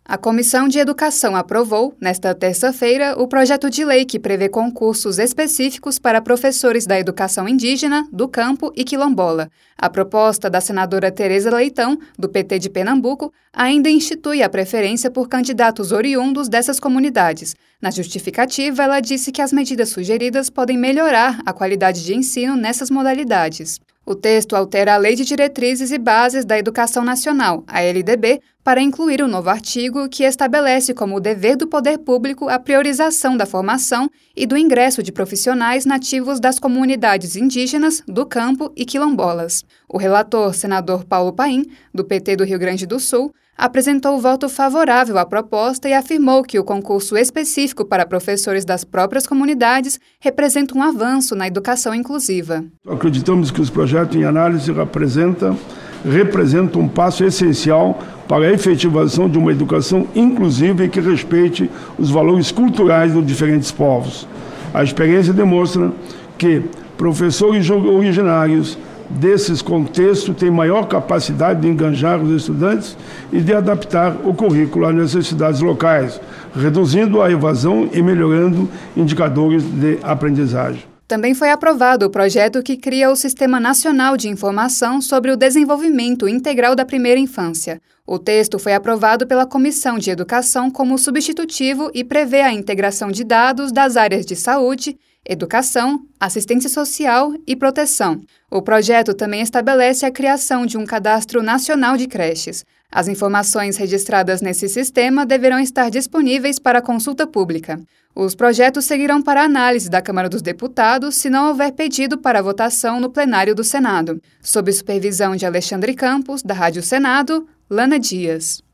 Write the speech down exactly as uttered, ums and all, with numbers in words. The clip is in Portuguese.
A Comissão de Educação aprovou, nesta terça-feira, o projeto de lei que prevê concursos específicos para professores da educação indígena, do campo e quilombola. A proposta da senadora Tereza Leitão, do P T de Pernambuco, ainda institui a preferência por candidatos oriundos dessas comunidades. Na justificativa, ela disse que as medidas sugeridas podem melhorar a qualidade de ensino nessas modalidades. O texto altera a Lei de Diretrizes e Bases da Educação Nacional, a L D B, para incluir um novo artigo que estabelece como dever do poder público a priorização da formação e do ingresso de profissionais nativos das comunidades indígenas, do campo e quilombolas. O relator, senador Paulo Paim, do P T do Rio Grande do Sul, apresentou o voto favorável à proposta e afirmou que o concurso específico para professores das próprias comunidades representa um avanço na educação inclusiva. Acreditamos que os projetos em análise representam, representam um passo essencial para a efetivação de uma educação inclusiva e que respeite os valores culturais dos diferentes povos. A experiência demonstra que professores originários desses contextos têm maior capacidade de enganjar os estudantes e de adaptar o currículo às necessidades locais, reduzindo a evasão e melhorando indicadores de aprendizagem. Também foi aprovado o projeto que cria o Sistema Nacional de Informação sobre o Desenvolvimento Integral da Primeira Infância. O texto foi aprovado pela Comissão de Educação como substitutivo e prevê a integração de dados das áreas de saúde, educação, assistência social e proteção. O projeto também estabelece a criação de um cadastro nacional de creches. As informações registradas nesse sistema deverão estar disponíveis para consulta pública. Os projetos seguirão para análise da Câmara dos Deputados se não houver pedido para votação no plenário do Senado. Sob supervisão de Alexandre Campos, da Rádio Senado, Lana Dias.